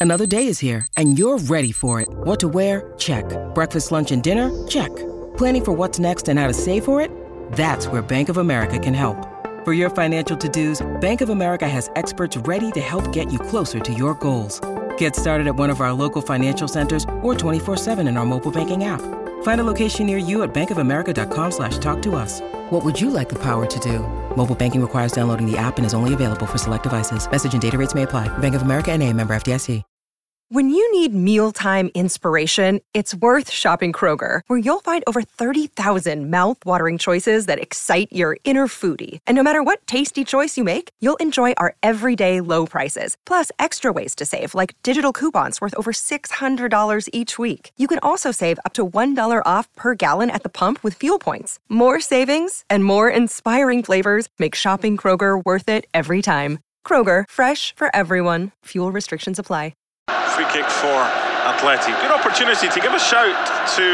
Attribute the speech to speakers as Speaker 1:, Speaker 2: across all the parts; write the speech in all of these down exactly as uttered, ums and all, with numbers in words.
Speaker 1: Another day is here, and you're ready for it. What to wear? Check. Breakfast, lunch, and dinner? Check. Planning for what's next and how to save for it? That's where Bank of America can help. For your financial to-dos, Bank of America has experts ready to help get you closer to your goals. Get started at one of our local financial centers or twenty-four seven in our mobile banking app. Find a location near you at bankofamerica.com slash talk to us. What would you like the power to do? Mobile banking requires downloading the app and is only available for select devices. Message and data rates may apply. Bank of America N A, member F D I C.
Speaker 2: When you need mealtime inspiration, it's worth shopping Kroger, where you'll find over thirty thousand mouth-watering choices that excite your inner foodie. And no matter what tasty choice you make, you'll enjoy our everyday low prices, plus extra ways to save, like digital coupons worth over six hundred dollars each week. You can also save up to one dollar off per gallon at the pump with fuel points. More savings and more inspiring flavors make shopping Kroger worth it every time. Kroger, fresh for everyone. Fuel restrictions apply.
Speaker 3: Free kick for Atleti. Good opportunity to give a shout to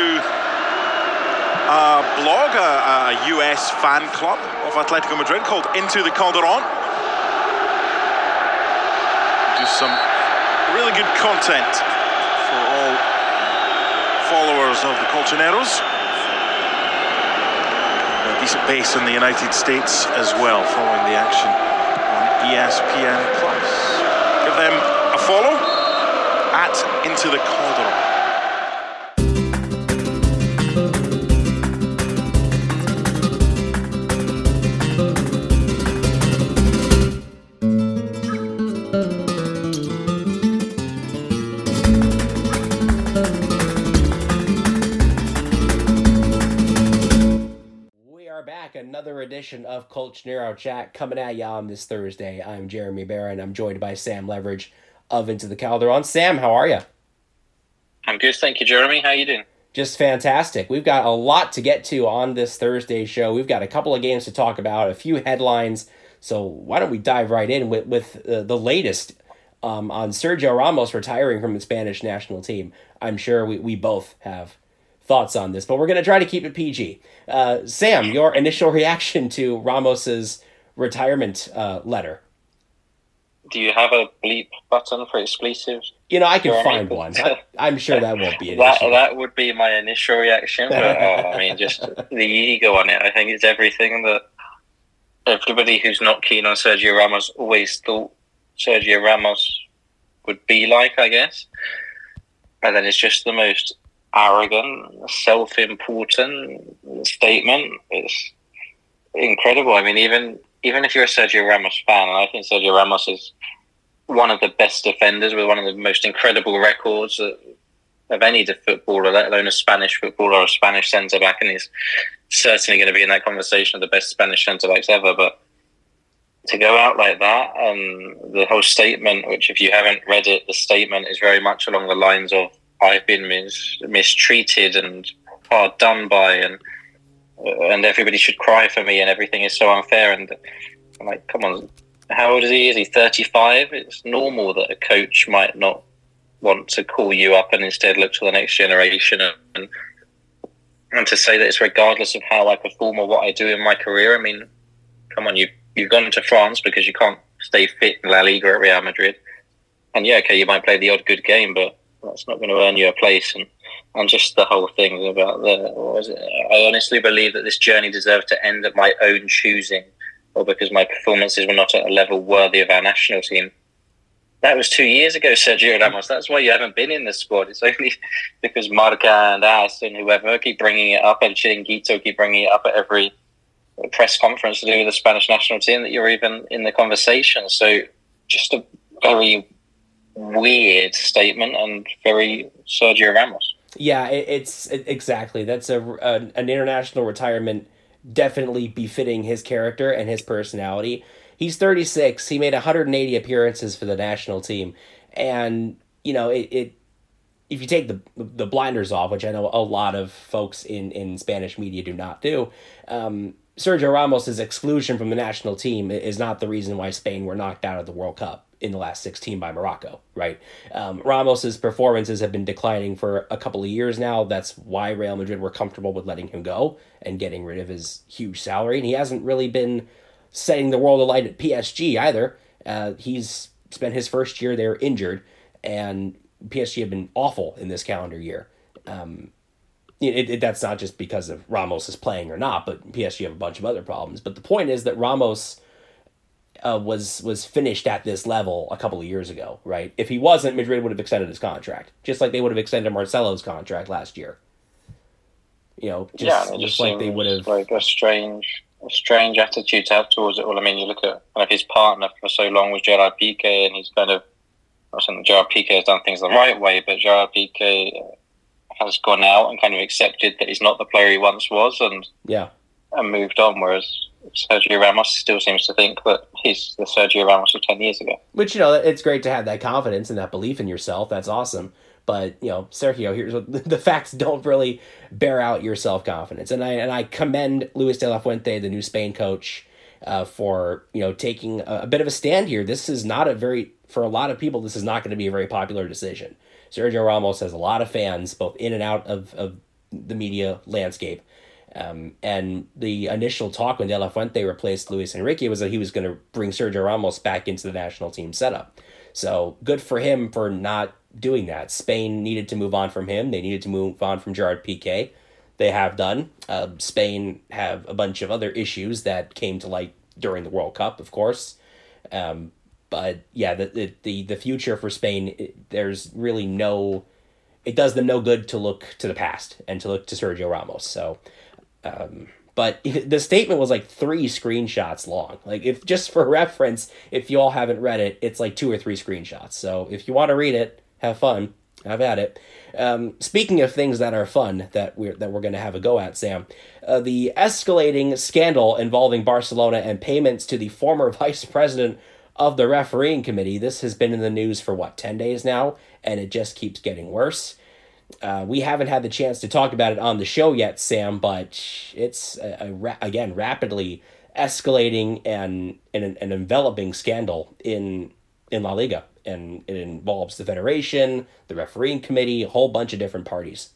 Speaker 3: a blog, a, a U S fan club of Atletico Madrid called Into the Calderon. Do some really good content for all followers of the Colchoneros. A decent base in the United States as well, following the action on E S P N Plus. Give them a follow at Into the Calderon.
Speaker 4: We are back, another edition of Colchonero Chat coming at you on this Thursday. I'm Jeremy Barron. I'm joined by Sam Leverage of Into the Calderon. Sam, how are you?
Speaker 5: I'm good, thank you, Jeremy. How are you doing?
Speaker 4: Just fantastic. We've got a lot to get to on this Thursday show. We've got a couple of games to talk about, a few headlines. So why don't we dive right in with, with uh, the latest um, on Sergio Ramos retiring from the Spanish national team. I'm sure we, we both have thoughts on this, but we're going to try to keep it P G. Uh, Sam, your initial reaction to Ramos's retirement uh, letter?
Speaker 5: Do you have a bleep button for expletives?
Speaker 4: You know, I can find one. I, I'm sure that won't be an
Speaker 5: that,
Speaker 4: issue.
Speaker 5: That would be my initial reaction. But, oh, I mean, just the ego on it. I think it's everything that everybody who's not keen on Sergio Ramos always thought Sergio Ramos would be like, I guess. And then it's just the most arrogant, self-important statement. It's incredible. I mean, even... Even if you're a Sergio Ramos fan, and I think Sergio Ramos is one of the best defenders with one of the most incredible records of, of any footballer, let alone a Spanish footballer or a Spanish centre-back, and he's certainly going to be in that conversation of the best Spanish centre-backs ever. But to go out like that, and the whole statement, which if you haven't read it, the statement is very much along the lines of, I've been mis- mistreated and hard done by, and and everybody should cry for me, and everything is so unfair. And I'm like, come on, how old is he? Is he thirty-five? It's normal that a coach might not want to call you up and instead look to the next generation. And and to say that it's regardless of how I perform or what I do in my career. I mean, come on, you, you've gone to France because you can't stay fit in La Liga at Real Madrid. And yeah, okay, you might play the odd good game, but that's not going to earn you a place. And And just the whole thing about the, what was it? I honestly believe that this journey deserved to end at my own choosing, or because my performances were not at a level worthy of our national team. That was two years ago, Sergio Ramos. That's why you haven't been in the squad. It's only because Marca and As and whoever keep bringing it up, and Chiringuito keep bringing it up at every press conference to do with the Spanish national team, that you're even in the conversation. So just a very weird statement and very Sergio Ramos.
Speaker 4: Yeah, it, it's it, exactly. That's a, a an international retirement definitely befitting his character and his personality. He's thirty-six. He made one hundred eighty appearances for the national team. And, you know, it, it if you take the the blinders off, which I know a lot of folks in, in Spanish media do not do, um, Sergio Ramos' exclusion from the national team is not the reason why Spain were knocked out of the World Cup in the last sixteen by Morocco, right? Um, Ramos's performances have been declining for a couple of years now. That's why Real Madrid were comfortable with letting him go and getting rid of his huge salary. And he hasn't really been setting the world alight at P S G either. Uh, he's spent his first year there injured. and P S G have been awful in this calendar year. Um, it, it, that's not just because of Ramos is playing or not, but P S G have a bunch of other problems. But the point is that Ramos uh, was was finished at this level a couple of years ago, right? If he wasn't, Madrid would have extended his contract, just like they would have extended Marcelo's contract last year. You know, just,
Speaker 5: yeah, it
Speaker 4: just,
Speaker 5: just
Speaker 4: like they would have.
Speaker 5: Like a strange, a strange attitude to have towards it all. I mean, you look at kind of his partner for so long was Gerard Piqué, and he's kind of. I'm saying Gerard Piqué has done things the right way, but Gerard Piqué has gone out and kind of accepted that he's not the player he once was, and
Speaker 4: yeah,
Speaker 5: and moved on. Whereas Sergio Ramos still seems to think that he's the Sergio Ramos of ten years ago.
Speaker 4: Which, you know, it's great to have that confidence and that belief in yourself. That's awesome. But, you know, Sergio, here's what the facts don't really bear out your self confidence. And I and I commend Luis de la Fuente, the new Spain coach, uh, for you know taking a, a bit of a stand here. This is not a very for a lot of people. This is not going to be a very popular decision. Sergio Ramos has a lot of fans, both in and out of, of the media landscape. Um, and the initial talk when De La Fuente replaced Luis Enrique was that he was going to bring Sergio Ramos back into the national team setup. So good for him for not doing that. Spain needed to move on from him. They needed to move on from Gerard Piqué. They have done. Uh, Spain have a bunch of other issues that came to light during the World Cup, of course. Um, But yeah, the, the the future for Spain, it, there's really no, it does them no good to look to the past and to look to Sergio Ramos. So, um, but the statement was like three screenshots long. Like if just for reference, if you all haven't read it, it's like two or three screenshots. So if you want to read it, have fun, have at it. Um, speaking of things that are fun that we're that we're gonna have a go at, Sam, uh, the escalating scandal involving Barcelona and payments to the former vice president of the refereeing committee. This has been in the news for, what, ten days now, and it just keeps getting worse. Uh, we haven't had the chance to talk about it on the show yet, Sam, but it's, a, a ra- again, rapidly escalating and, and an, an enveloping scandal in in La Liga, and it involves the federation, the refereeing committee, a whole bunch of different parties.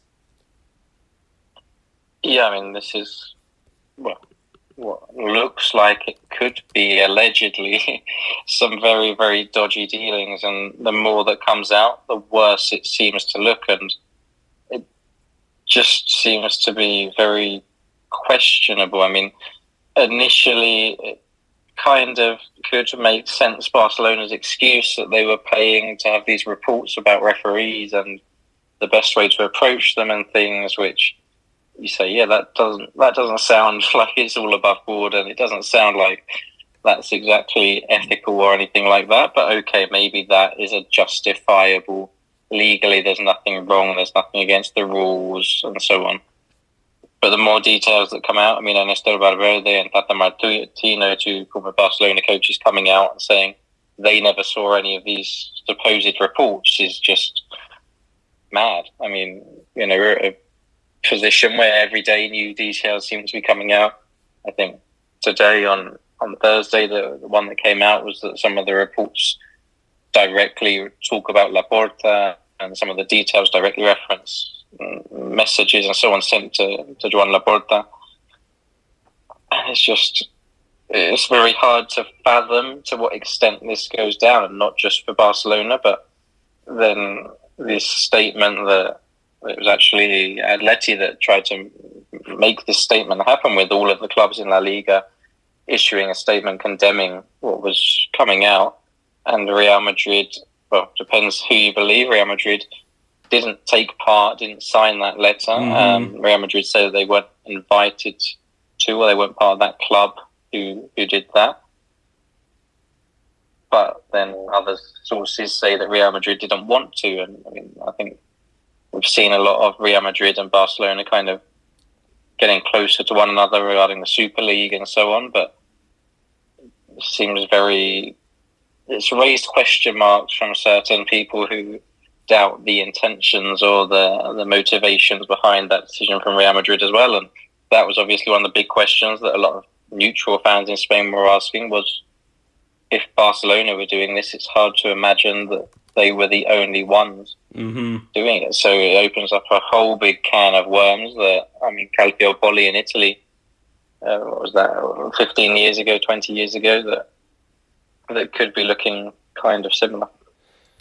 Speaker 5: Yeah, I mean, this is, well, what looks like it could be allegedly some very, very dodgy dealings, and the more that comes out, the worse it seems to look, and it just seems to be very questionable. I mean, initially it kind of could make sense, Barcelona's excuse that they were paying to have these reports about referees and the best way to approach them and things, which you say, yeah, that doesn't that doesn't sound like it's all above board, and it doesn't sound like that's exactly ethical or anything like that. But okay, maybe that is a justifiable legally. There's nothing wrong. There's nothing against the rules and so on. But the more details that come out, I mean, Ernesto Valverde and Tata Martino, two former Barcelona coaches, coming out and saying they never saw any of these supposed reports is just mad. I mean, you know, we're at a position where every day new details seem to be coming out. I think today on, on Thursday, the, the one that came out was that some of the reports directly talk about Laporta, and some of the details directly reference messages and so on sent to, to Joan Laporta. And it's just, it's very hard to fathom to what extent this goes down, and not just for Barcelona, but then this statement that it was actually Atleti that tried to make this statement happen, with all of the clubs in La Liga issuing a statement condemning what was coming out. And Real Madrid, well, depends who you believe, Real Madrid didn't take part, didn't sign that letter. Mm-hmm. Um, Real Madrid said they weren't invited to, or they weren't part of that club who, who did that. But then other sources say that Real Madrid didn't want to. And I mean, I think we've seen a lot of Real Madrid and Barcelona kind of getting closer to one another regarding the Super League and so on, but it seems very... It's raised question marks from certain people who doubt the intentions or the the motivations behind that decision from Real Madrid as well. And that was obviously one of the big questions that a lot of neutral fans in Spain were asking, was if Barcelona were doing this, it's hard to imagine that they were the only ones mm-hmm. doing it. So it opens up a whole big can of worms that, I mean, Calciopoli in Italy, uh, what was that, fifteen years ago, twenty years ago, that that could be looking kind of similar.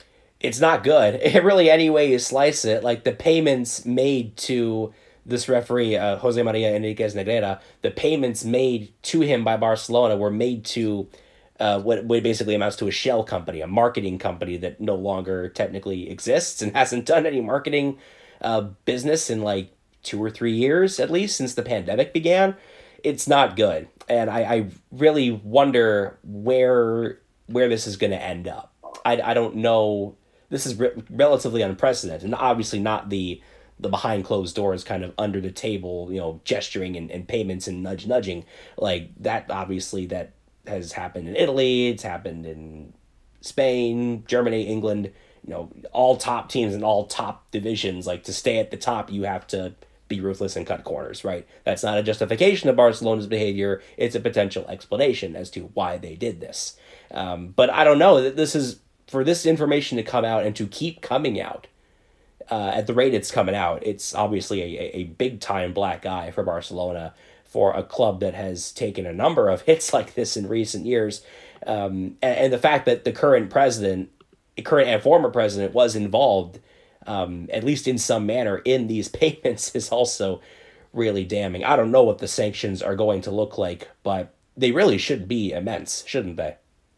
Speaker 4: it's not good. It really, any way you slice it, like the payments made to this referee, uh, Jose Maria Enriquez Negrera, the payments made to him by Barcelona were made to uh, what, what basically amounts to a shell company, a marketing company that no longer technically exists and hasn't done any marketing uh, business in like two or three years, at least, since the pandemic began. It's not good. And I, I really wonder where where this is going to end up. I, I don't know. This is re- relatively unprecedented, and obviously not the the behind closed doors kind of under the table, you know, gesturing and, and payments and nudge nudging like that. Obviously, that has happened in Italy. It's happened in Spain, Germany, England. You know, all top teams in all top divisions. Like, to stay at the top, you have to be ruthless and cut corners, right? That's not a justification of Barcelona's behavior. It's a potential explanation as to why they did this. Um, but I don't know. This is, for this information to come out and to keep coming out uh, at the rate it's coming out, it's obviously a, a big time black eye for Barcelona, for a club that has taken a number of hits like this in recent years. Um, and, and the fact that the current president, current and former president, was involved Um, at least in some manner, in these payments is also really damning. I don't know what the sanctions are going to look like, but they really should be immense, shouldn't they?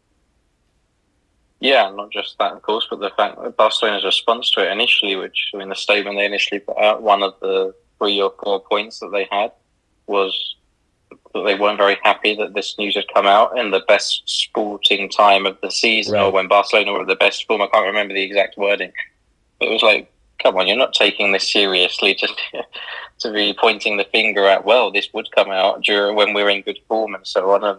Speaker 5: Yeah, not just that, of course, but the fact that Barcelona's response to it initially, which, I mean, the statement they initially put out, one of the three or four points that they had was that they weren't very happy that this news had come out in the best sporting time of the season, right, or when Barcelona were at the best form. I can't remember the exact wording. But it was like, come on, you're not taking this seriously to, to be pointing the finger at, well, this would come out during when we're in good form and so on. And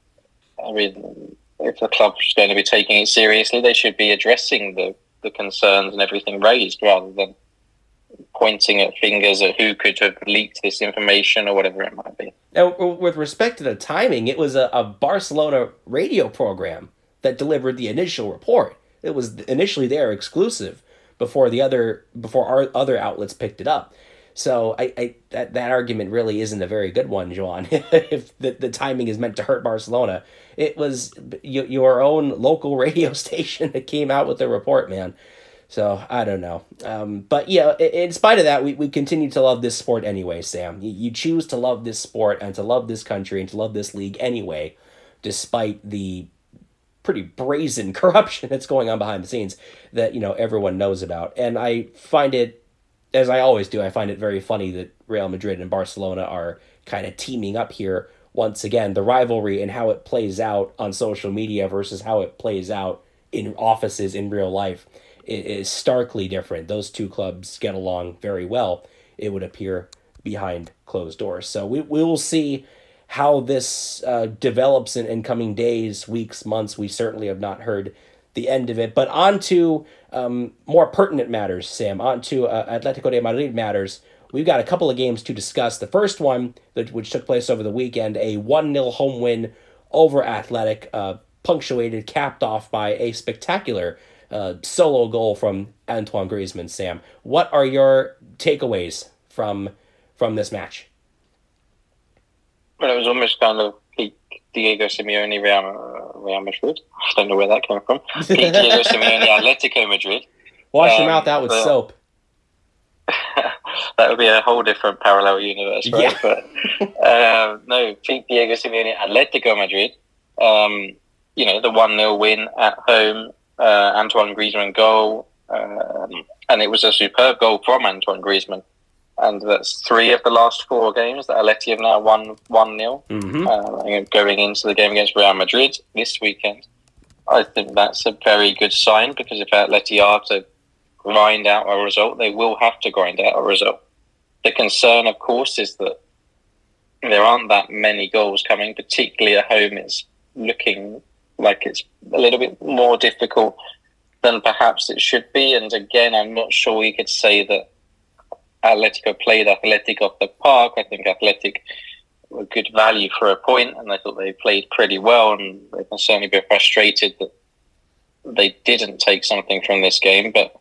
Speaker 5: I mean, if the club is going to be taking it seriously, they should be addressing the, the concerns and everything raised, rather than pointing at fingers at who could have leaked this information or whatever it might be.
Speaker 4: Now, with respect to the timing, it was a, a Barcelona radio program that delivered the initial report. It was initially their exclusive before the other before our other outlets picked it up. So I, I that, that argument really isn't a very good one, Joan. If the, the timing is meant to hurt Barcelona, it was y- your own local radio station that came out with the report, man. So I don't know. Um, but yeah, in spite of that, we, we continue to love this sport anyway, Sam. You, you choose to love this sport and to love this country and to love this league anyway, despite the pretty brazen corruption that's going on behind the scenes that, you know, everyone knows about. And I find it, as I always do, I find it very funny that Real Madrid and Barcelona are kind of teaming up here once again. The rivalry and how it plays out on social media versus how it plays out in offices in real life is starkly different. Those two clubs get along very well, it would appear, behind closed doors. So we, we will see how this uh, develops in, in coming days, weeks, months. We certainly have not heard the end of it. But on to um, more pertinent matters, Sam. On to uh, Atletico de Madrid matters. We've got a couple of games to discuss. The first one, that which took place over the weekend, a one nil home win over Athletic, uh, punctuated, capped off by a spectacular uh, solo goal from Antoine Griezmann, Sam. What are your takeaways from from this match?
Speaker 5: Well, it was almost kind of peak Diego Simeone Real, Real Madrid. I don't know where that came from. Peak Diego Simeone Atletico Madrid.
Speaker 4: Wash
Speaker 5: um,
Speaker 4: your mouth out with
Speaker 5: but,
Speaker 4: soap.
Speaker 5: That would be a whole different parallel universe, right? Yeah. But um, no, peak Diego Simeone Atletico Madrid. Um, you know, the one nil win at home, uh, Antoine Griezmann goal, um, and it was a superb goal from Antoine Griezmann. And that's three of the last four games that Atleti have now won one nil. Mm-hmm. Uh, going into the game against Real Madrid this weekend, I think that's a very good sign, because if Atleti are to grind out a result, they will have to grind out a result. The concern, of course, is that there aren't that many goals coming, particularly at home. It's looking like it's a little bit more difficult than perhaps it should be. And again, I'm not sure we could say that Atletico played Athletic off the park. I think Athletic were good value for a point, and I thought they played pretty well, and they can certainly be frustrated that they didn't take something from this game. But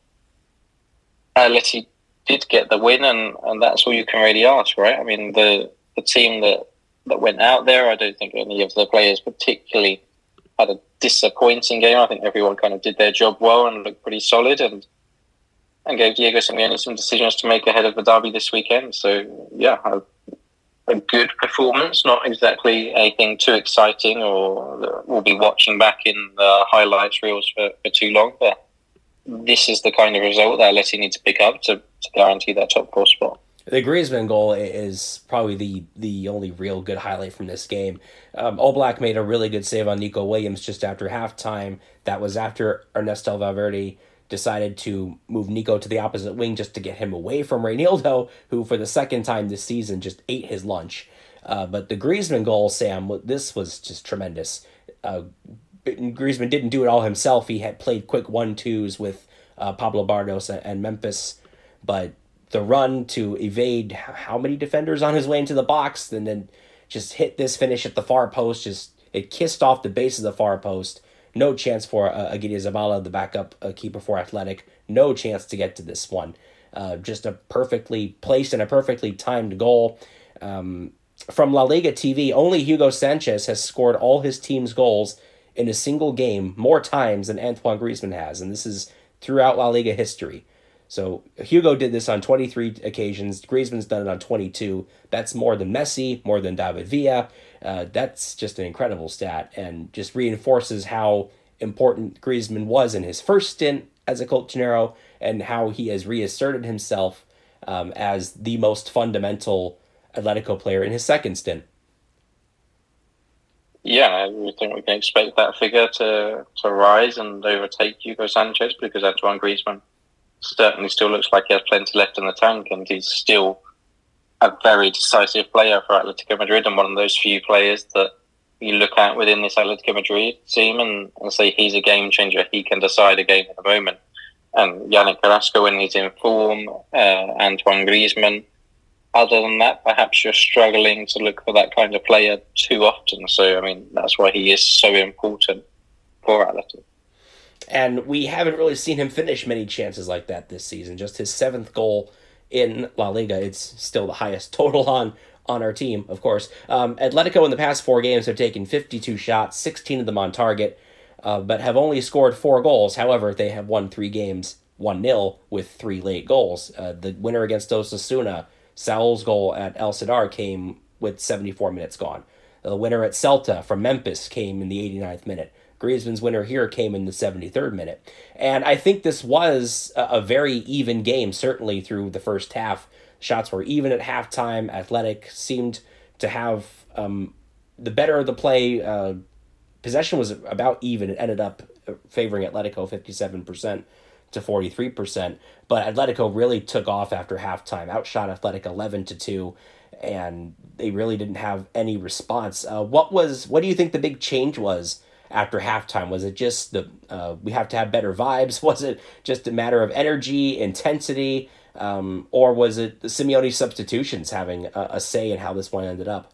Speaker 5: Atleti did get the win, and, and that's all you can really ask, right? I mean, the the team that, that went out there, I don't think any of the players particularly had a disappointing game. I think everyone kind of did their job well and looked pretty solid, and and gave Diego Simeone some decisions to make ahead of the derby this weekend. So yeah, a, a good performance, not exactly anything too exciting or that we'll be watching back in the highlights reels for, for too long, but this is the kind of result that Atleti need to pick up to, to guarantee that top four spot.
Speaker 4: The Griezmann goal is probably the the only real good highlight from this game. Um, Oblak made a really good save on Nico Williams just after halftime. That was after Ernesto Valverde decided to move Nico to the opposite wing just to get him away from Reinildo, who for the second time this season just ate his lunch. Uh, but the Griezmann goal, Sam, this was just tremendous. Uh, Griezmann didn't do it all himself. He had played quick one-twos with uh, Pablo Barrios and, and Memphis, but the run to evade how many defenders on his way into the box and then just hit this finish at the far post. Just it kissed off the base of the far post. No chance for uh, Aguirre Zabala, the backup uh, keeper for Athletic. No chance to get to this one. Uh, just a perfectly placed and a perfectly timed goal. Um, from La Liga T V, only Hugo Sanchez has scored all his team's goals in a single game more times than Antoine Griezmann has, and this is throughout La Liga history. So Hugo did this on twenty-three occasions. Griezmann's done it on twenty-two. That's more than Messi, more than David Villa. Uh, that's just an incredible stat and just reinforces how important Griezmann was in his first stint as a Colchonero and how he has reasserted himself um, as the most fundamental Atletico player in his second stint.
Speaker 5: Yeah, I think we can expect that figure to, to rise and overtake Hugo Sanchez because Antoine Griezmann certainly still looks like he has plenty left in the tank, and he's still a very decisive player for Atletico Madrid and one of those few players that you look at within this Atletico Madrid team and, and say he's a game changer. He can decide a game in a moment. And Yannick Carrasco when he's in form, uh, Antoine Griezmann. Other than that, perhaps you're struggling to look for that kind of player too often. So, I mean, that's why he is so important for Atletico.
Speaker 4: And we haven't really seen him finish many chances like that this season. Just his seventh goal in La Liga. It's still the highest total on, on our team, of course. Um, Atletico in the past four games have taken fifty-two shots, sixteen of them on target, uh, but have only scored four goals. However, they have won three games one nil with three late goals. Uh, the winner against Osasuna, Saul's goal at El Sadar, came with seventy-four minutes gone. The winner at Celta from Memphis came in the eighty-ninth minute. Griezmann's winner here came in the seventy-third minute. And I think this was a, a very even game, certainly through the first half. Shots were even at halftime. Athletic seemed to have um, the better of the play. Uh, possession was about even. It ended up favoring Atletico fifty-seven percent to forty-three percent. But Atletico really took off after halftime, outshot Athletic eleven to two, and they really didn't have any response. Uh, what was? What do you think the big change was after halftime? Was it just the uh, we have to have better vibes? Was it just a matter of energy, intensity, um, or was it the Simeone substitutions having a, a say in how this one ended up?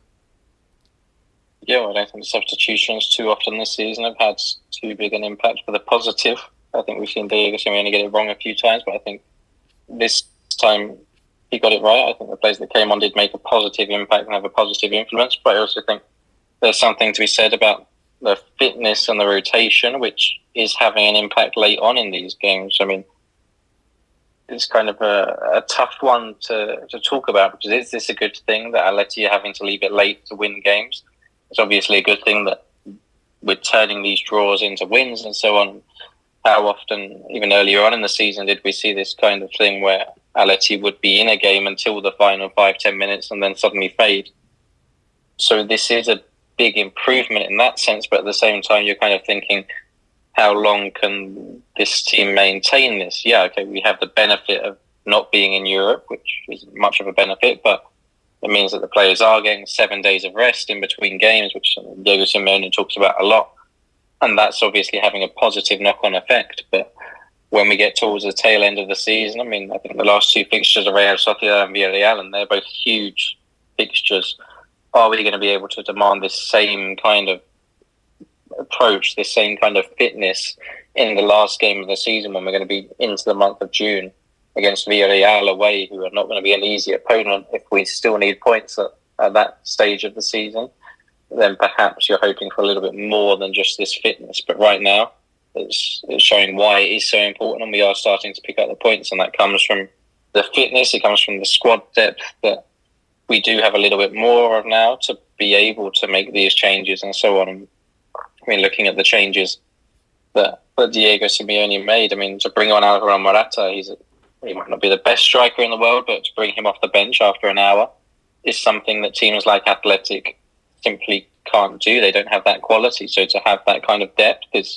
Speaker 5: Yeah, well, I don't think the substitutions too often this season have had too big an impact for the positive. I think we've seen Diego Simeone get it wrong a few times, but I think this time he got it right. I think the players that came on did make a positive impact and have a positive influence, but I also think there's something to be said about the fitness and the rotation, which is having an impact late on in these games. I mean, it's kind of a, a tough one to, to talk about because is this a good thing that Atleti are having to leave it late to win games? It's obviously a good thing that we're turning these draws into wins and so on. How often, even earlier on in the season, did we see this kind of thing where Atleti would be in a game until the final five, ten minutes and then suddenly fade? So this is a big improvement in that sense, but at the same time, you're kind of thinking, how long can this team maintain this? Yeah, okay, we have the benefit of not being in Europe, which isn't much of a benefit, but it means that the players are getting seven days of rest in between games, which Diego Simeone talks about a lot. And that's obviously having a positive knock-on effect. But when we get towards the tail end of the season, I mean, I think the last two fixtures are Real Sociedad and Villarreal, and they're both huge fixtures. Are we going to be able to demand this same kind of approach, this same kind of fitness in the last game of the season when we're going to be into the month of June against Villarreal away, who are not going to be an easy opponent if we still need points at, at that stage of the season? then perhaps you're hoping for a little bit more than just this fitness. But right now, it's, it's showing why it is so important, and we are starting to pick up the points, and that comes from the fitness, it comes from the squad depth that we do have a little bit more of now to be able to make these changes and so on. I mean, looking at the changes that, that Diego Simeone made, I mean, to bring on Alvaro Morata, he's a, he might not be the best striker in the world, but to bring him off the bench after an hour is something that teams like Athletic simply can't do. They don't have that quality. So to have that kind of depth is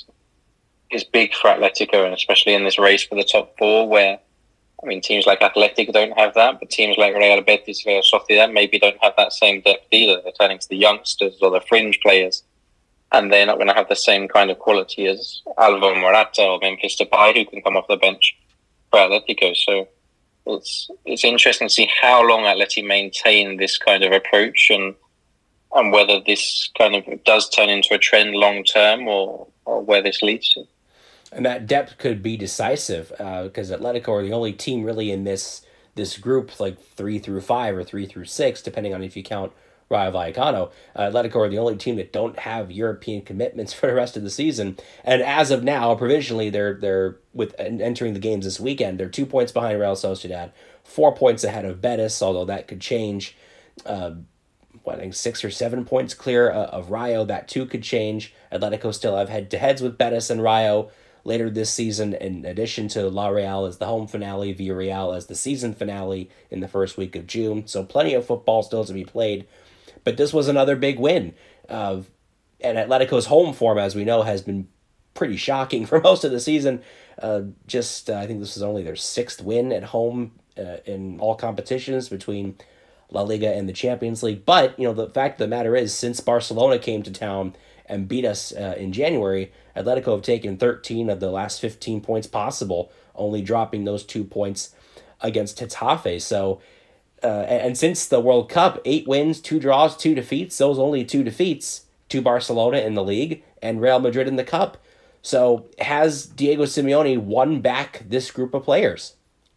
Speaker 5: is big for Atletico, and especially in this race for the top four, where, I mean, teams like Athletic don't have that, but teams like Real Betis, Real Sociedad maybe don't have that same depth either. They're turning to the youngsters or the fringe players, and they're not going to have the same kind of quality as Alvaro Morata or Memphis Depay, who can come off the bench for Atletico. So it's it's interesting to see how long Atleti maintain this kind of approach, and and whether this kind of does turn into a trend long term, or, or where this leads to.
Speaker 4: And that depth could be decisive, because uh, Atletico are the only team really in this this group, like three through five or three through six, depending on if you count Rayo Vallecano. Uh, Atletico are the only team that don't have European commitments for the rest of the season. And as of now, provisionally, they're they're with entering the games this weekend. They're two points behind Real Sociedad, four points ahead of Betis, although that could change. Uh, what, I think six or seven points clear uh, of Rayo. That too could change. Atletico still have head-to-heads with Betis and Rayo later this season, in addition to La Real as the home finale, Villarreal as the season finale in the first week of June. So plenty of football still to be played. But this was another big win. Uh, and Atletico's home form, as we know, has been pretty shocking for most of the season. Uh, just, uh, I think this is only their sixth win at home uh, in all competitions between La Liga and the Champions League. But, you know, the fact of the matter is, since Barcelona came to town and beat us uh, in January, Atletico have taken thirteen of the last fifteen points possible, only dropping those two points against Getafe. So, uh, and, and since the World Cup, eight wins, two draws, two defeats. Those only two defeats to Barcelona in the league and Real Madrid in the Cup. So has Diego Simeone won back this group of players?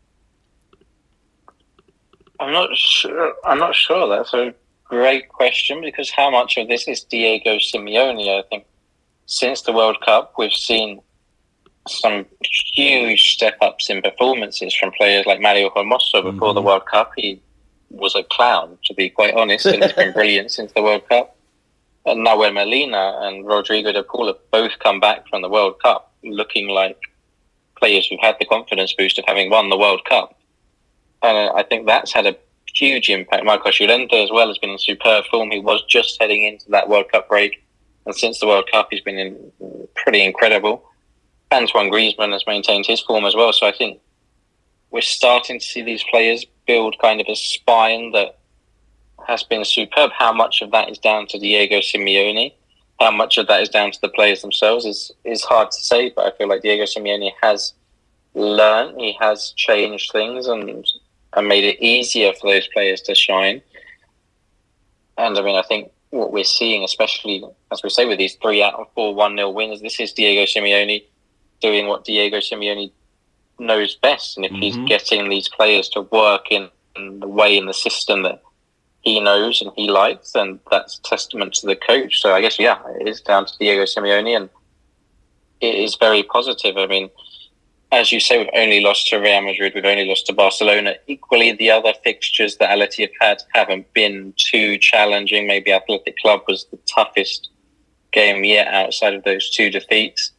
Speaker 5: I'm not sure. I'm not sure. That's a great question, because how much of this is Diego Simeone? I think since the World Cup, we've seen some huge step-ups in performances from players like Mario Hermoso. Before mm-hmm. the World Cup, he was a clown, to be quite honest, and he's been brilliant since the World Cup. And Nahuel Molina and Rodrigo de Paul have both come back from the World Cup looking like players who've had the confidence boost of having won the World Cup. And I think that's had a huge impact. Marcos Llorente as well has been in superb form. He was just heading into that World Cup break, and since the World Cup he's been in pretty incredible. Antoine Griezmann has maintained his form as well. So I think we're starting to see these players build kind of a spine that has been superb. How much of that is down to Diego Simeone, how much of that is down to the players themselves is, is hard to say, but I feel like Diego Simeone has learned, he has changed things and and made it easier for those players to shine. And I mean, I think what we're seeing, especially, as we say, with these three out of four one nil wins, this is Diego Simeone doing what Diego Simeone knows best. And if mm-hmm. he's getting these players to work in, in the way, in the system that he knows and he likes, then that's a testament to the coach. So I guess, yeah, it is down to Diego Simeone, and it is very positive. I mean, as you say, we've only lost to Real Madrid, we've only lost to Barcelona. Equally, the other fixtures that Atleti have had haven't been too challenging. Maybe Athletic Club was the toughest game yet outside of those two defeats.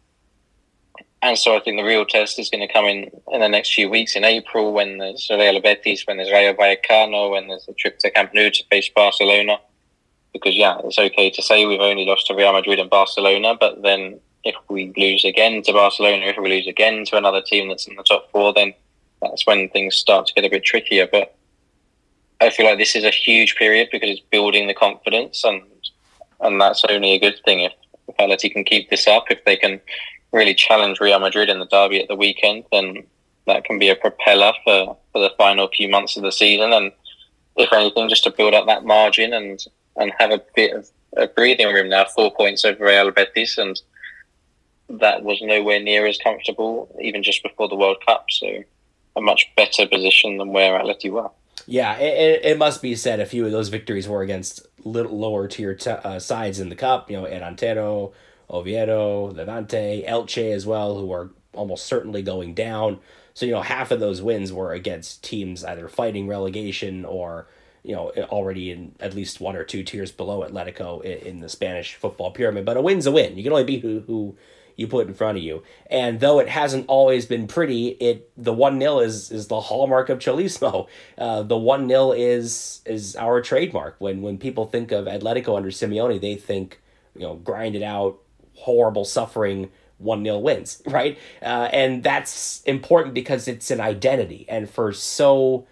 Speaker 5: And so I think the real test is going to come in in the next few weeks, in April, when there's Real Betis, when there's Rayo Vallecano, when there's a trip to Camp Nou to face Barcelona. Because, yeah, it's okay to say we've only lost to Real Madrid and Barcelona, but then if we lose again to Barcelona, if we lose again to another team that's in the top four, then that's when things start to get a bit trickier. But I feel like this is a huge period because it's building the confidence, and and that's only a good thing if, if Atleti can keep this up. If they can really challenge Real Madrid in the derby at the weekend, then that can be a propeller for, for the final few months of the season. And if anything, just to build up that margin and, and have a bit of a breathing room now. Four points over Real Betis, and that was nowhere near as comfortable even just before the World Cup. So a much better position than where Atleti were.
Speaker 4: Yeah, it, it must be said a few of those victories were against little lower tier t- uh, sides in the cup. You know, Erantero, Oviedo, Levante, Elche as well, who are almost certainly going down. So, you know, half of those wins were against teams either fighting relegation or, you know, already in at least one or two tiers below Atletico in, in the Spanish football pyramid. But a win's a win. You can only beat who, who you put in front of you. And though it hasn't always been pretty, it the one nil is is the hallmark of Cholismo. Uh, the one nil is is our trademark. When when people think of Atletico under Simeone, they think, you know, grinded out, horrible suffering one nil wins, right? Uh, and that's important because it's an identity. And for so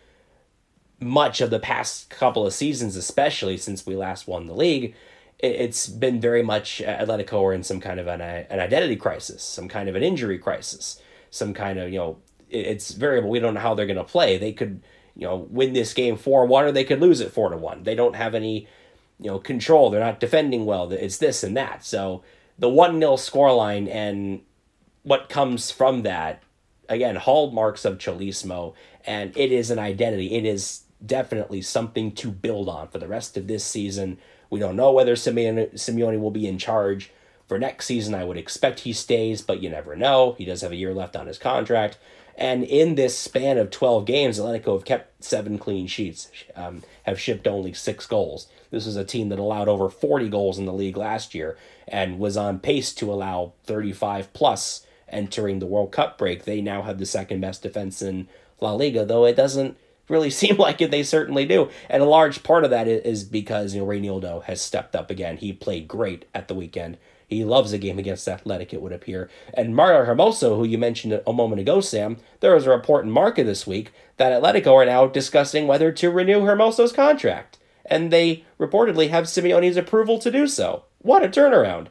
Speaker 4: much of the past couple of seasons, especially since we last won the league, it's been very much Atletico are in some kind of an, an identity crisis, some kind of an injury crisis, some kind of, you know, it's variable. We don't know how they're going to play. They could, you know, win this game four one or they could lose it four to one. They don't have any, you know, control. They're not defending well. It's this and that. So the one nil scoreline and what comes from that, again, hallmarks of Cholismo, and it is an identity. It is definitely something to build on for the rest of this season. We don't know whether Simeone, Simeone will be in charge for next season. I would expect he stays, but you never know. He does have a year left on his contract. And in this span of twelve games, Atletico have kept seven clean sheets, um, have shipped only six goals. This is a team that allowed over forty goals in the league last year and was on pace to allow thirty-five plus entering the World Cup break. They now have the second best defense in La Liga, though it doesn't really seem like it. They certainly do. And a large part of that is because, you know, Reinildo has stepped up again. He played great at the weekend. He loves a game against Athletic, it would appear. And Mario Hermoso, who you mentioned a moment ago, Sam, there was a report in Marca this week that Atletico are now discussing whether to renew Hermoso's contract. And they reportedly have Simeone's approval to do so. What a turnaround.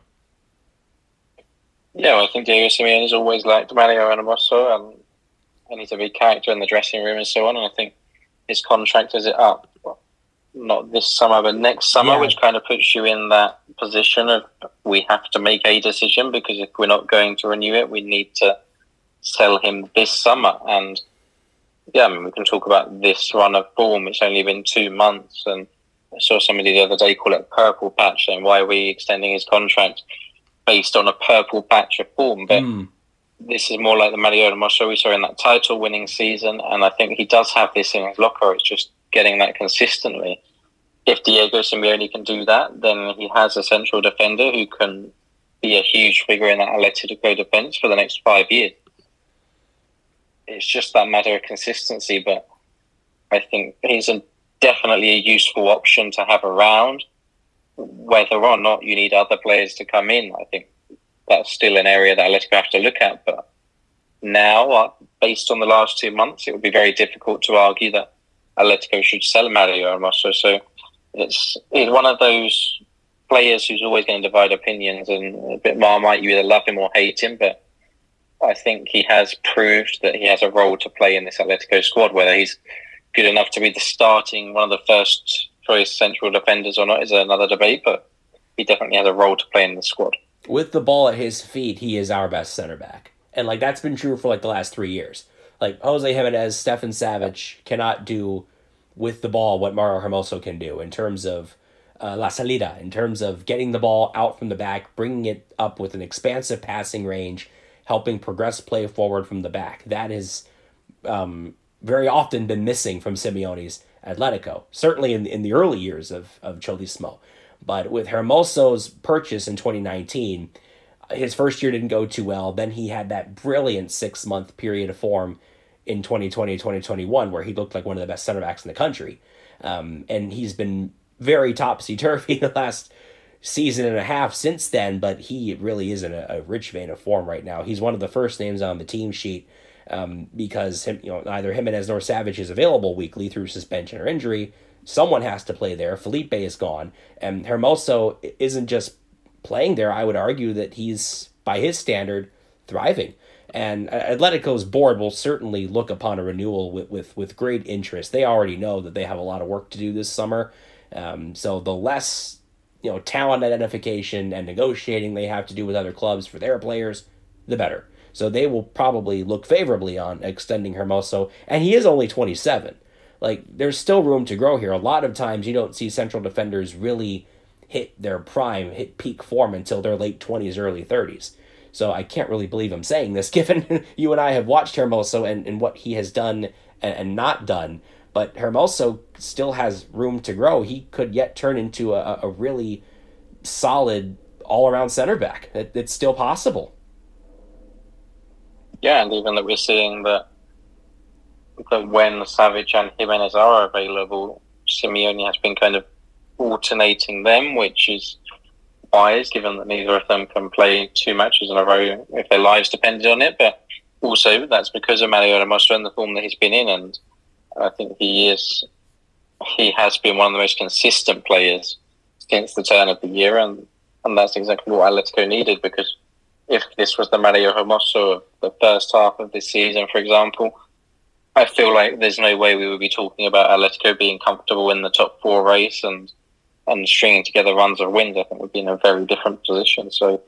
Speaker 5: Yeah, well, I think Diego Simeone's always liked Mario Hermoso, and, and he's a big character in the dressing room and so on. And I think his contract is it up, well, not this summer, but next summer, yeah. Which kind of puts you in that position of we have to make a decision, because if we're not going to renew it, we need to sell him this summer. And yeah, I mean, we can talk about this run of form. It's only been two months, and I saw somebody the other day call it purple patch, saying why are we extending his contract based on a purple patch of form? But mm. this is more like the Mario Hermoso we saw in that title-winning season, and I think he does have this in his locker. It's just getting that consistently. If Diego Simeone can do that, then he has a central defender who can be a huge figure in that Atletico defence for the next five years. It's just that matter of consistency, but I think he's a, definitely a useful option to have around. Whether or not you need other players to come in, I think that's still an area that Atletico have to look at. But now, uh, based on the last two months, it would be very difficult to argue that Atletico should sell Mario Hermoso. So it's, it's one of those players who's always going to divide opinions and a bit Marmite. You either love him or hate him, but I think he has proved that he has a role to play in this Atletico squad. Whether he's good enough to be the starting, one of the first choice central defenders or not is another debate, but he definitely has a role to play in the squad.
Speaker 4: With the ball at his feet, he is our best center back. And like that's been true for like the last three years. Like Jose Jimenez, Stefan Savic cannot do with the ball what Mario Hermoso can do in terms of uh, la salida, in terms of getting the ball out from the back, bringing it up with an expansive passing range, helping progress play forward from the back. That has um, very often been missing from Simeone's Atletico, certainly in, in the early years of, of Cholismo. But with Hermoso's purchase in twenty nineteen, his first year didn't go too well. Then he had that brilliant six-month period of form in twenty twenty, twenty twenty-one, where he looked like one of the best center backs in the country. Um, and he's been very topsy-turvy the last season and a half since then, but he really is in a, a rich vein of form right now. He's one of the first names on the team sheet um, because him, you know, neither Jimenez nor Savic is available weekly through suspension or injury. Someone has to play there. Felipe is gone. And Hermoso isn't just playing there. I would argue that he's, by his standard, thriving. And Atletico's board will certainly look upon a renewal with, with, with great interest. They already know that they have a lot of work to do this summer. Um, so the less, you know, talent identification and negotiating they have to do with other clubs for their players, the better. So they will probably look favorably on extending Hermoso. And he is only twenty-seven. Like, there's still room to grow here. A lot of times you don't see central defenders really hit their prime, hit peak form until their late twenties, early thirties. So I can't really believe I'm saying this, given you and I have watched Hermoso and, and what he has done and, and not done. But Hermoso still has room to grow. He could yet turn into a, a really solid all-around center back. It, it's still possible.
Speaker 5: Yeah, and even that we're seeing that, that when Savic and Jimenez are available, Simeone has been kind of alternating them, which is wise, given that neither of them can play two matches in a row if their lives depended on it. But also, that's because of Mario Hermoso and the form that he's been in, and I think he is he has been one of the most consistent players since the turn of the year, and, and that's exactly what Atletico needed, because if this was the Mario Hermoso of the first half of this season, for example, I feel like there's no way we would be talking about Atletico being comfortable in the top four race and, and stringing together runs of wins. I think we'd be in a very different position. So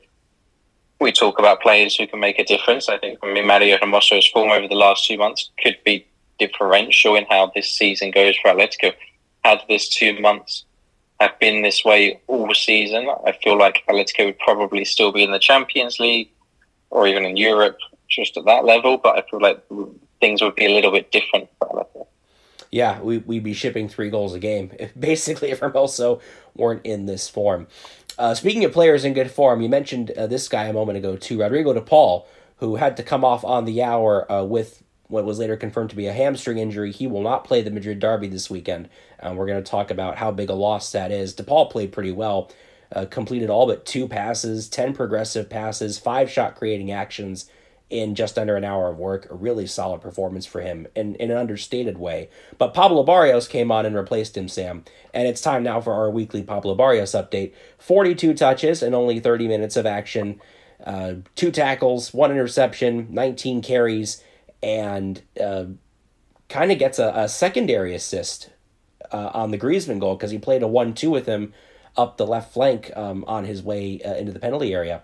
Speaker 5: we talk about players who can make a difference. I think, I mean, Mario Hermoso's form over the last two months could be differential in how this season goes for Atletico. Had this two months have been this way all season, I feel like Atletico would probably still be in the Champions League or even in Europe, just at that level. But I feel like things would be a little bit different for Atletico.
Speaker 4: Yeah, we, we'd be shipping three goals a game, if, basically, if Hermoso weren't in this form. Uh, speaking of players in good form, you mentioned uh, this guy a moment ago too, Rodrigo De Paul, who had to come off on the hour uh, with what was later confirmed to be a hamstring injury. He will not play the Madrid derby this weekend. Um, we're going to talk about how big a loss that is. De Paul played pretty well, uh, completed all but two passes, ten progressive passes, five shot creating actions in just under an hour of work. A really solid performance for him in, in an understated way. But Pablo Barrios came on and replaced him, Sam. And it's time now for our weekly Pablo Barrios update. forty-two touches and only thirty minutes of action. Uh, two tackles, one interception, nineteen carries, and uh, kind of gets a, a secondary assist uh, on the Griezmann goal, because he played a one two with him up the left flank um, on his way uh, into the penalty area.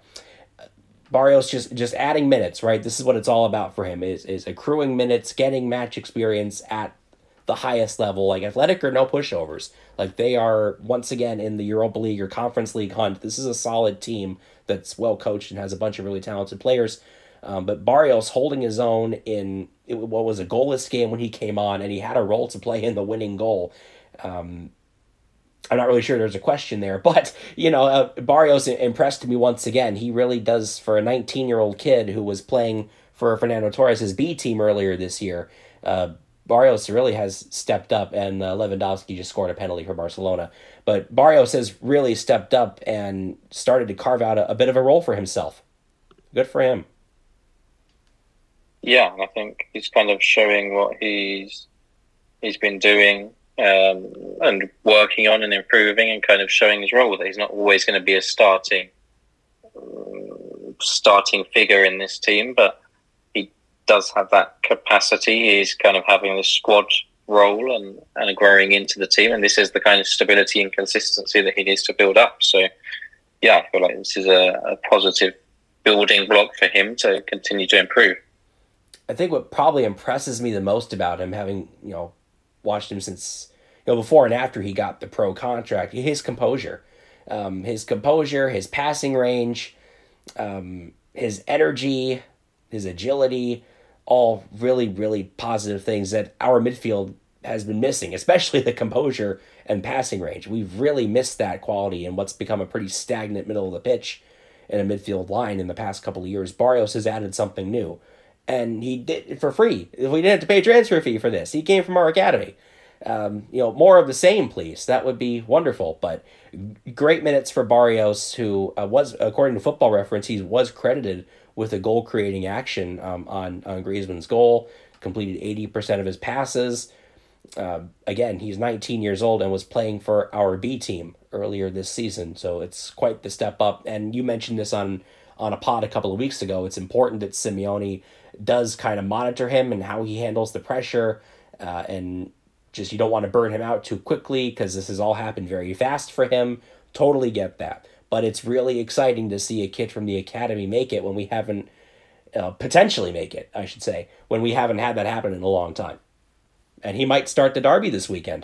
Speaker 4: Barrios just, just adding minutes, right? This is what it's all about for him, is, is accruing minutes, getting match experience at the highest level. Like, Athletic are no pushovers. Like, they are, once again, in the Europa League or Conference League hunt. This is a solid team that's well coached and has a bunch of really talented players. Um, but Barrios holding his own in it, what was a goalless game when he came on, and he had a role to play in the winning goal. Um, I'm not really sure there's a question there, but, you know, uh, Barrios impressed me once again. He really does, for a nineteen-year-old kid who was playing for Fernando Torres' B team earlier this year. Uh, Barrios really has stepped up, and uh, Lewandowski just scored a penalty for Barcelona. But Barrios has really stepped up and started to carve out a, a bit of a role for himself. Good for him.
Speaker 5: Yeah, and I think he's kind of showing what he's he's been doing um, and working on and improving, and kind of showing his role, that he's not always going to be a starting um, starting figure in this team, but he does have that capacity. He's kind of having this squad role and, and growing into the team, and this is the kind of stability and consistency that he needs to build up. So, yeah, I feel like this is a, a positive building block for him to continue to improve.
Speaker 4: I think what probably impresses me the most about him, having, you know, watched him since, you know, before and after he got the pro contract, his composure. Um, his composure, his passing range, um, his energy, his agility, all really, really positive things that our midfield has been missing, especially the composure and passing range. We've really missed that quality in what's become a pretty stagnant middle of the pitch in a midfield line in the past couple of years. Barrios has added something new. And he did it for free. We didn't have to pay a transfer fee for this. He came from our academy. Um, you know, more of the same, please. That would be wonderful. But great minutes for Barrios, who uh, was, according to Football Reference, he was credited with a goal-creating action um, on, on Griezmann's goal. Completed eighty percent of his passes. Uh, again, he's nineteen years old and was playing for our B team earlier this season. So it's quite the step up. And you mentioned this on, on a pod a couple of weeks ago. It's important that Simeone does kind of monitor him and how he handles the pressure, uh, and just, you don't want to burn him out too quickly, because this has all happened very fast for him. Totally get that. But it's really exciting to see a kid from the academy make it when we haven't, uh, potentially make it, I should say, when we haven't had that happen in a long time. and he might start the derby this weekend.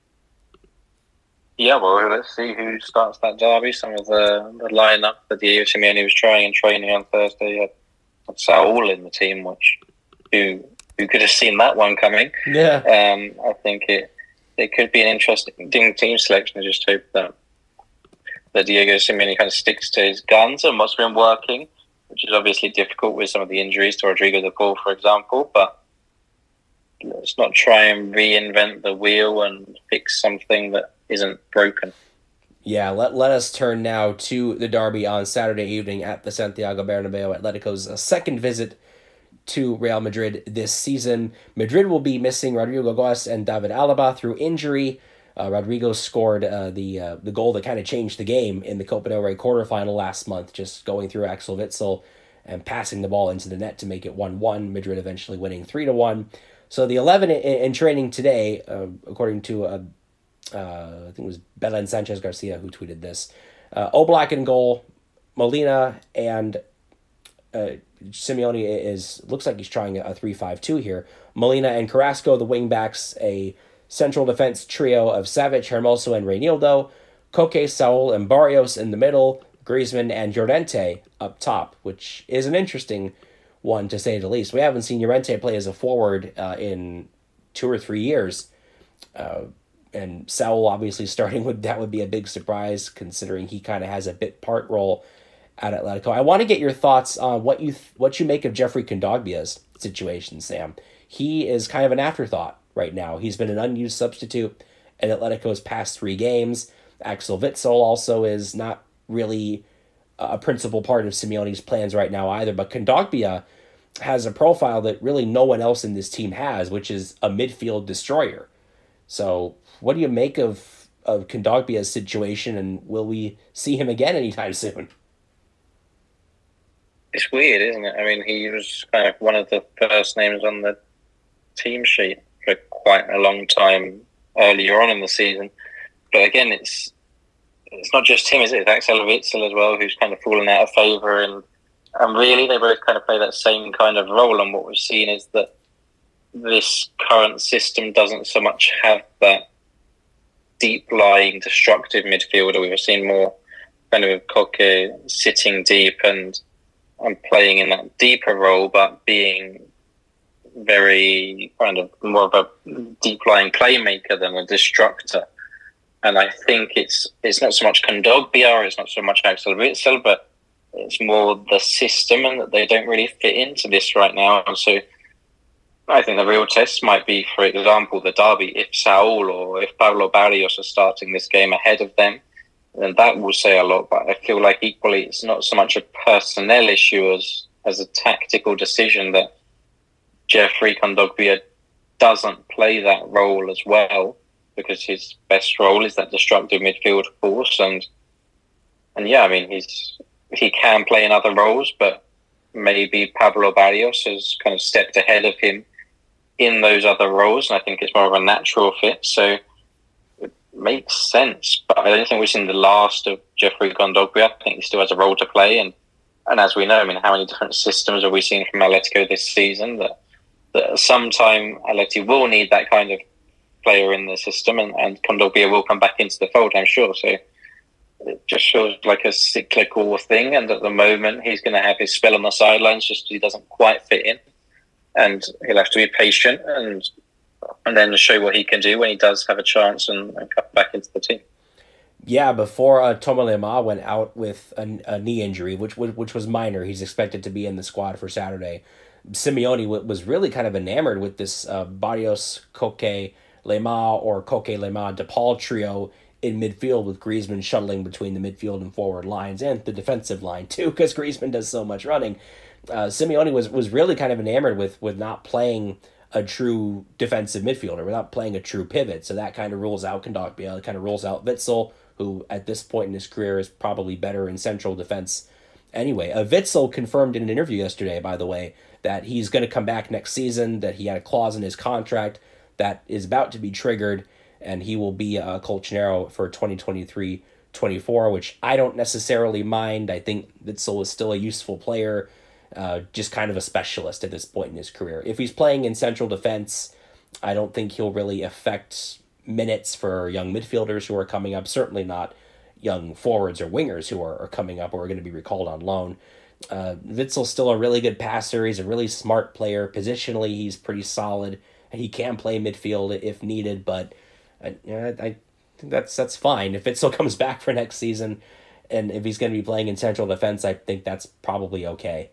Speaker 5: Yeah, well, let's see who starts that derby. Some of the, the lineup that Diego Simeone was trying and training on Thursday had, had Saul in the team, which who who could have seen that one coming?
Speaker 4: Yeah,
Speaker 5: um, I think it it could be an interesting team selection. I just hope that that Diego Simeone kind of sticks to his guns and what's been working, which is obviously difficult with some of the injuries to Rodrigo de Paul, for example. But let's not try and reinvent the wheel and fix something that isn't broken.
Speaker 4: Yeah, let, let us turn now to the derby on Saturday evening at the Santiago Bernabeu. Atletico's uh, second visit to Real Madrid this season. Madrid will be missing Rodrigo Goes and David Alaba through injury. Uh, Rodrigo scored uh, the uh, the goal that kind of changed the game in the Copa del Rey quarterfinal last month, just going through Axel Witsel and passing the ball into the net to make it one one. Madrid eventually winning three to one. So the eleven in, in training today, uh, according to a Uh, I think it was Belen Sanchez Garcia who tweeted this. Uh, Oblak in goal, Molina, and uh, Simeone is looks like he's trying a three five two here. Molina and Carrasco, the wingbacks, a central defense trio of Savic, Hermoso, and Reinildo. Koke, Saul, and Barrios in the middle. Griezmann and Llorente up top, which is an interesting one to say the least. We haven't seen Llorente play as a forward uh, in two or three years. Uh, And Saul obviously starting with that would be a big surprise considering he kind of has a bit part role at Atletico. I want to get your thoughts on what you th- what you make of Jeffrey Kondogbia's situation, Sam. He is kind of an afterthought right now. He's been an unused substitute in Atletico's past three games. Axel Witsel also is not really a principal part of Simeone's plans right now either, but Kondogbia has a profile that really no one else in this team has, which is a midfield destroyer. So what do you make of, of Kondogbia's situation, and will we see him again anytime soon?
Speaker 5: It's weird, isn't it? I mean, he was kind of one of the first names on the team sheet for quite a long time earlier on in the season. But again, it's it's not just him, is it? It's Axel Witsel as well, who's kind of fallen out of favour. And, and really, they both kind of play that same kind of role. And what we've seen is that this current system doesn't so much have that deep-lying, destructive midfielder. We've seen more kind of Koke sitting deep and and playing in that deeper role, but being very kind of more of a deep-lying playmaker than a destructor. And I think it's it's not so much Kondogbia, it's not so much Axel Witsel, but it's more the system and that they don't really fit into this right now. And so I think the real test might be, for example, the derby. If Saul or if Pablo Barrios are starting this game ahead of them, then that will say a lot. But I feel like equally it's not so much a personnel issue as, as a tactical decision that Jeffrey Kondogbia doesn't play that role as well, because his best role is that destructive midfield force. And, and yeah, I mean, he's he can play in other roles, but maybe Pablo Barrios has kind of stepped ahead of him in those other roles, and I think it's more of a natural fit. So it makes sense, but I don't think we've seen the last of Jeffrey Kondogbia. I think he still has a role to play, and and as we know, I mean, how many different systems have we seen from Atletico this season? That that sometime Atleti will need that kind of player in the system, and, and Kondogbia will come back into the fold, I'm sure. So it just feels like a cyclical thing, and at the moment he's going to have his spell on the sidelines just because he doesn't quite fit in. And he'll have to be patient and and then show what he can do when he does have a chance and, and come back into the team.
Speaker 4: Yeah, before uh, Thomas Lemar went out with a, a knee injury, which, which was minor, he's expected to be in the squad for Saturday. Simeone w- was really kind of enamored with this uh, Barrios, Koke, Lemar, or Koke, Lemar, DePaul trio in midfield, with Griezmann shuttling between the midfield and forward lines and the defensive line too, because Griezmann does so much running. Uh, Simeone was, was really kind of enamored with, with not playing a true defensive midfielder, without playing a true pivot. So that kind of rules out Kondogbia. It kind of rules out Witsel, who at this point in his career is probably better in central defense anyway. Uh, Witsel confirmed in an interview yesterday, by the way, that he's going to come back next season, that he had a clause in his contract that is about to be triggered, and he will be a Colchonero for twenty twenty-three twenty-four, which I don't necessarily mind. I think Witsel is still a useful player, uh, just kind of a specialist at this point in his career. If he's playing in central defense I don't think he'll really affect minutes for young midfielders who are coming up, certainly not young forwards or wingers who are, are coming up or are going to be recalled on loan. Uh, Witzel's still a really good passer. He's a really smart player. Positionally, he's pretty solid. He can play midfield if needed, but I, I think that's that's fine. If Witzel comes back for next season, and if he's going to be playing in central defense, I think that's probably okay.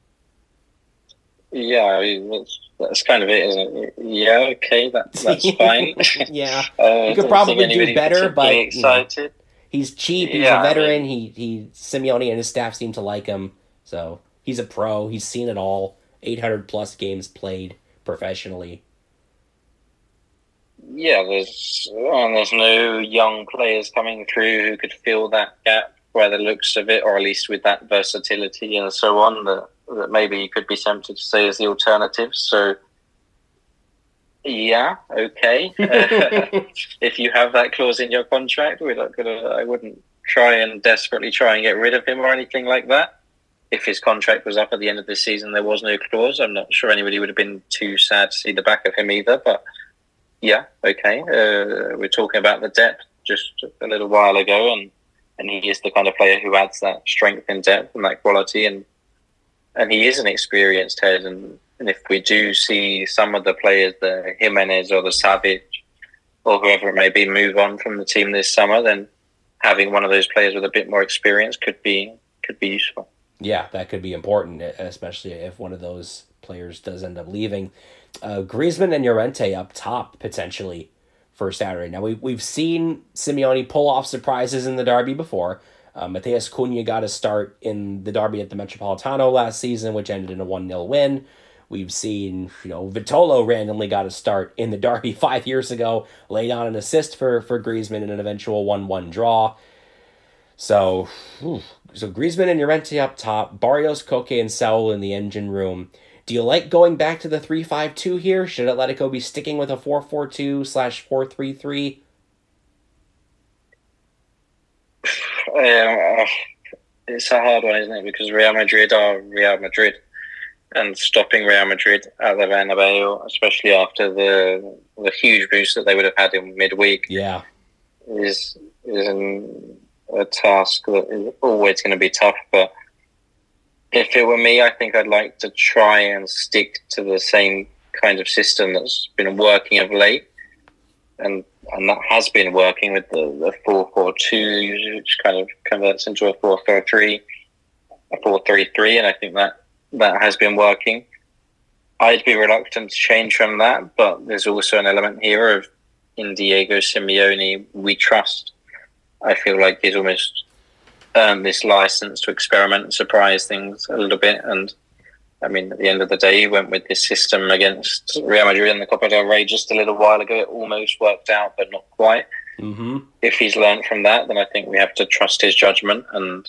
Speaker 5: Yeah, I mean, that's, that's kind of it, isn't it? Yeah, okay, that, that's fine.
Speaker 4: yeah,
Speaker 5: uh,
Speaker 4: he could probably do better, but
Speaker 5: excited.
Speaker 4: You know, he's cheap. He's
Speaker 5: yeah,
Speaker 4: a veteran.
Speaker 5: I mean,
Speaker 4: he he Simeone and his staff seem to like him, so he's a pro. He's seen it all. eight hundred plus games played professionally.
Speaker 5: Yeah, there's and there's no young players coming through who could fill that gap by the looks of it, or at least with that versatility and so on, that, that maybe you could be tempted to say is the alternative. So, yeah, okay. uh, if you have that clause in your contract, we're not gonna. I wouldn't try and desperately try and get rid of him or anything like that. If his contract was up at the end of this season, there was no clause, I'm not sure anybody would have been too sad to see the back of him either, but yeah, okay. Uh, we're talking about the depth just a little while ago, and, and he is the kind of player who adds that strength and depth and that quality, and and he is an experienced head. And, and if we do see some of the players, the Jimenez or the Savage or whoever it may be, move on from the team this summer, then having one of those players with a bit more experience could be could be useful.
Speaker 4: Yeah, that could be important, especially if one of those players does end up leaving. Uh, Griezmann and Llorente up top, potentially, for Saturday. Now, we, we've seen Simeone pull off surprises in the derby before. Uh, Matheus Cunha got a start in the derby at the Metropolitano last season, which ended in a one nil win. We've seen, you know, Vitolo randomly got a start in the derby five years ago, laid on an assist for, for Griezmann in an eventual one one draw. So, whew, so Griezmann and Llorente up top, Barrios, Koke, and Saul in the engine room. Do you like going back to the three five two here? Should Atletico be sticking with a four four two slash four three three?
Speaker 5: Um, it's a hard one, isn't it? Because Real Madrid are Real Madrid, and stopping Real Madrid at the Bernabeu, especially after the the huge boost that they would have had in midweek,
Speaker 4: yeah,
Speaker 5: is is an, a task that is always going to be tough. But if it were me, I think I'd like to try and stick to the same kind of system that's been working of late, and and that has been working with the, the four four two, which kind of converts into a four four three, a four three three, and I think that that has been working. I'd be reluctant to change from that, but there's also an element here of, in Diego Simeone, we trust. I feel like he's almost earned this license to experiment and surprise things a little bit. And I mean, at the end of the day, he went with this system against Real Madrid in the Copa del Rey just a little while ago. It almost worked out, but not quite.
Speaker 4: Mm-hmm.
Speaker 5: If he's learned from that, then I think we have to trust his judgment and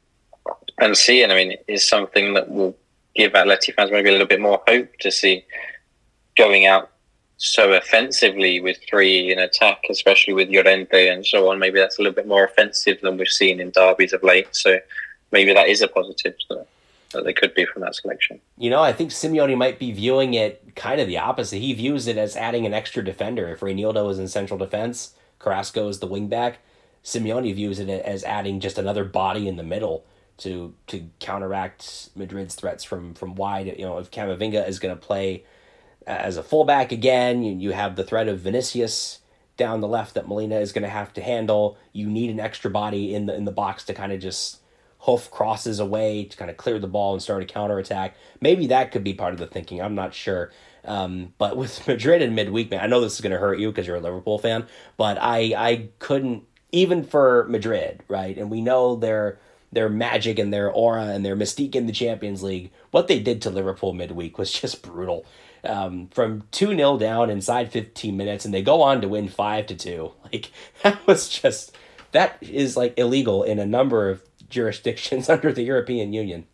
Speaker 5: and see. And I mean, it is something that will give Atleti fans maybe a little bit more hope to see going out so offensively with three in attack, especially with Llorente and so on. Maybe that's a little bit more offensive than we've seen in derbies of late. So maybe that is a positive that, that they could be from that selection.
Speaker 4: You know, I think Simeone might be viewing it kind of the opposite. He views it as adding an extra defender. If Reinildo is in central defense, Carrasco is the wingback. Simeone views it as adding just another body in the middle to to counteract Madrid's threats from, from wide. You know, if Camavinga is going to play as a fullback again, you, you have the threat of Vinicius down the left that Molina is going to have to handle. You need an extra body in the in the box to kind of just hoof crosses away, to kind of clear the ball and start a counterattack. Maybe that could be part of the thinking. I'm not sure. Um, but with Madrid in midweek, man, I know this is going to hurt you because you're a Liverpool fan, but I I couldn't, even for Madrid, right? And we know their their magic and their aura and their mystique in the Champions League. What they did to Liverpool midweek was just brutal. Um, from two nil down inside fifteen minutes, and they go on to win five to two. Like, that was just, that is like illegal in a number of jurisdictions under the European Union.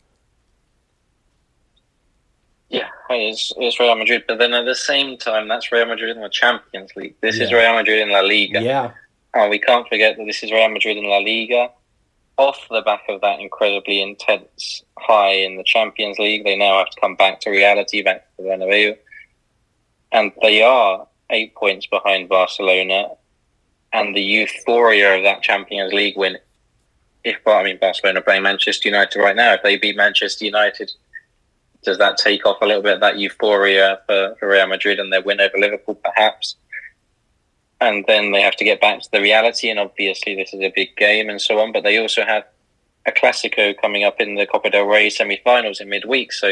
Speaker 5: Yeah, it's, it's Real Madrid, but then at the same time, that's Real Madrid in the Champions League. This
Speaker 4: yeah.
Speaker 5: is Real Madrid in La Liga.
Speaker 4: Yeah.
Speaker 5: And we can't forget that this is Real Madrid in La Liga. Off the back of that incredibly intense high in the Champions League, they now have to come back to reality, back to the Bernabeu. And they are eight points behind Barcelona, and the euphoria of that Champions League win. If I mean Barcelona playing Manchester United right now, if they beat Manchester United, does that take off a little bit of that euphoria for, for Real Madrid and their win over Liverpool, perhaps? And then they have to get back to the reality, and obviously this is a big game and so on, but they also have a Clásico coming up in the Copa del Rey semi-finals in midweek. So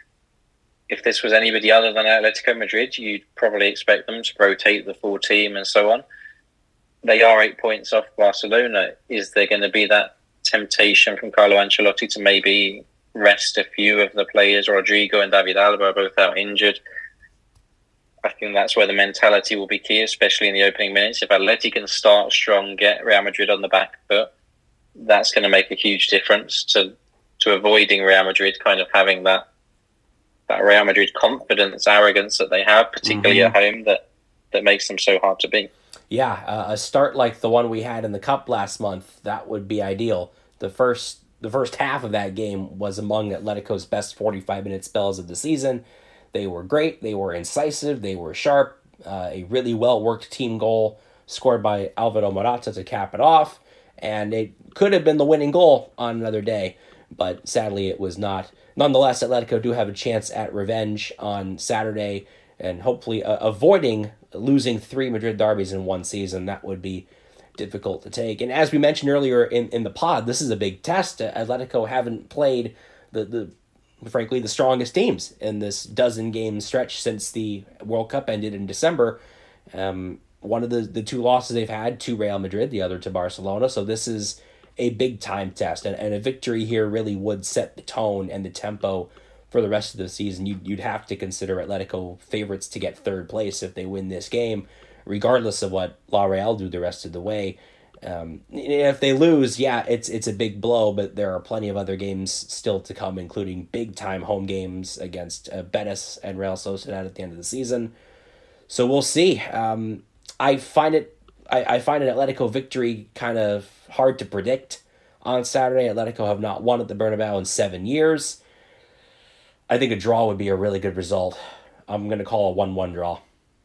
Speaker 5: if this was anybody other than Atletico Madrid, you'd probably expect them to rotate the full team and so on. They are eight points off Barcelona. Is there going to be that temptation from Carlo Ancelotti to maybe rest a few of the players? Rodrigo and David Alba are both out injured. I think that's where the mentality will be key, especially in the opening minutes. If Atleti can start strong, get Real Madrid on the back foot, that's going to make a huge difference to to avoiding Real Madrid kind of having that that Real Madrid confidence, arrogance that they have, particularly mm-hmm. at home, that, that makes them so hard to beat.
Speaker 4: Yeah, uh, a start like the one we had in the Cup last month, that would be ideal. The first the first half of that game was among Atletico's best forty-five minute spells of the season. They were great, they were incisive, they were sharp, uh, a really well-worked team goal scored by Alvaro Morata to cap it off, and it could have been the winning goal on another day, but sadly it was not. Nonetheless, Atletico do have a chance at revenge on Saturday, and hopefully uh, avoiding losing three Madrid derbies in one season. That would be difficult to take. And as we mentioned earlier in, in the pod, this is a big test. Atletico haven't played the, the frankly the strongest teams in this dozen game stretch since the World Cup ended in December. Um, one of the, the two losses they've had to Real Madrid, the other to Barcelona. So this is a big time test, and, and a victory here really would set the tone and the tempo for the rest of the season. You'd, you'd have to consider Atletico favorites to get third place if they win this game, regardless of what La Real do the rest of the way. Um, if they lose, yeah, it's it's a big blow, but there are plenty of other games still to come, including big-time home games against uh, Betis and Real Sociedad at the end of the season. So we'll see. Um, I find it I, I find an Atletico victory kind of hard to predict on Saturday. Atletico have not won at the Bernabeu in seven years. I think a draw would be a really good result. I'm going to call a one one draw.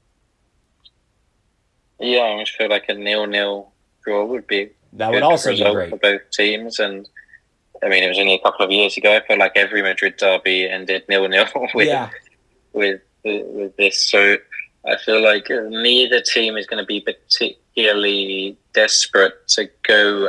Speaker 5: Yeah, I almost feel like a nil-nil draw would be
Speaker 4: that would also be great
Speaker 5: for both teams. And I mean, it was only a couple of years ago. I feel like every Madrid derby ended nil-nil with
Speaker 4: yeah.
Speaker 5: with with this. So I feel like neither team is going to be particularly desperate to go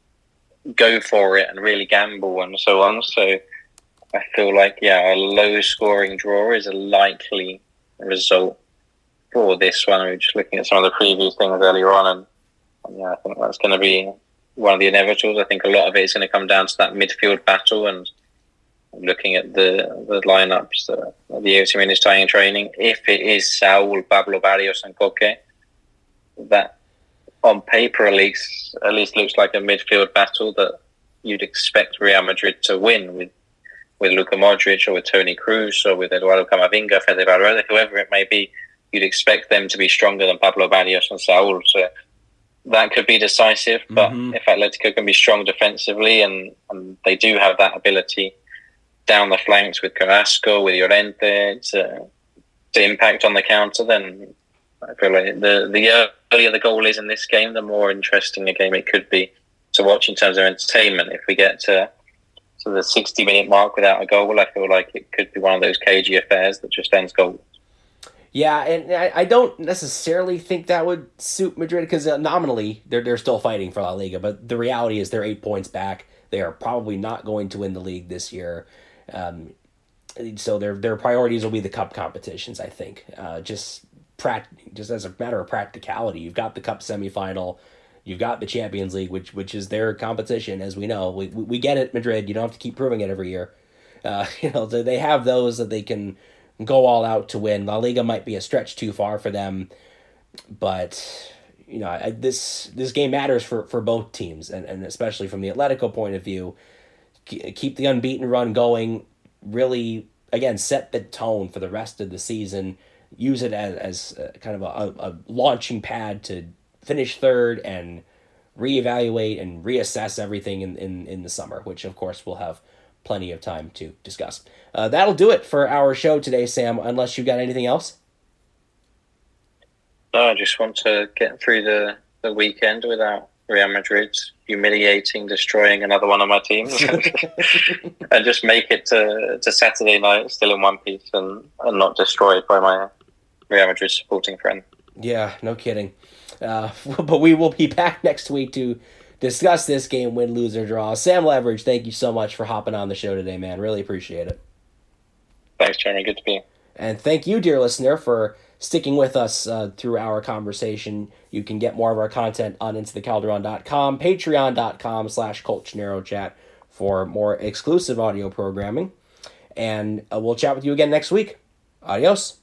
Speaker 5: go for it and really gamble and so on. So I feel like, yeah, a low-scoring draw is a likely result for this one. We were just looking at some of the previous things earlier on, and, and yeah, I think that's going to be one of the inevitables. I think a lot of it is going to come down to that midfield battle, and looking at the the lineups that the A C Milan is tying in training. If it is Saúl, Pablo Barrios, and Koke, that on paper at least at least looks like a midfield battle that you'd expect Real Madrid to win with. with Luka Modric or with Toni Kroos or with Eduardo Camavinga, Fede Valverde, whoever it may be, you'd expect them to be stronger than Pablo Barrios and Saúl. So that could be decisive. But mm-hmm. if Atletico can be strong defensively, and, and they do have that ability down the flanks with Carrasco, with Llorente to, to impact on the counter, then I feel like the, the earlier the goal is in this game, the more interesting a game it could be to watch in terms of entertainment. If we get to So the sixty-minute mark without a goal, I feel like it could be one of those cagey affairs that just ends goals.
Speaker 4: Yeah, and I, I don't necessarily think that would suit Madrid because uh, nominally they're they're still fighting for La Liga, but the reality is they're eight points back. They are probably not going to win the league this year, um, so their their priorities will be the cup competitions. I think uh, just pract just as a matter of practicality, you've got the cup semifinal. You've got the Champions League, which which is their competition, as we know. We we get it, Madrid. You don't have to keep proving it every year. Uh, you know, they have those that they can go all out to win. La Liga might be a stretch too far for them, but you know, I, this this game matters for, for both teams, and, and especially from the Atletico point of view. Keep the unbeaten run going. Really, again, set the tone for the rest of the season. Use it as as a, kind of a, a launching pad to finish third and reevaluate and reassess everything in, in, in the summer, which of course we'll have plenty of time to discuss. Uh, that'll do it for our show today, Sam, unless you've got anything else.
Speaker 5: No, I just want to get through the, the weekend without Real Madrid humiliating, destroying another one of my teams, and just make it to, to Saturday night still in one piece and, and not destroyed by my Real Madrid supporting friend.
Speaker 4: Yeah, no kidding. Uh, but we will be back next week to discuss this game, win, lose, or draw. Sam Leverage, thank you so much for hopping on the show today, man. Really appreciate it.
Speaker 5: Thanks, Jeremy. Good to be here.
Speaker 4: And thank you, dear listener, for sticking with us uh, through our conversation. You can get more of our content on into the calderon dot com, patreon dot com slash colchonero for more exclusive audio programming. And uh, we'll chat with you again next week. Adios.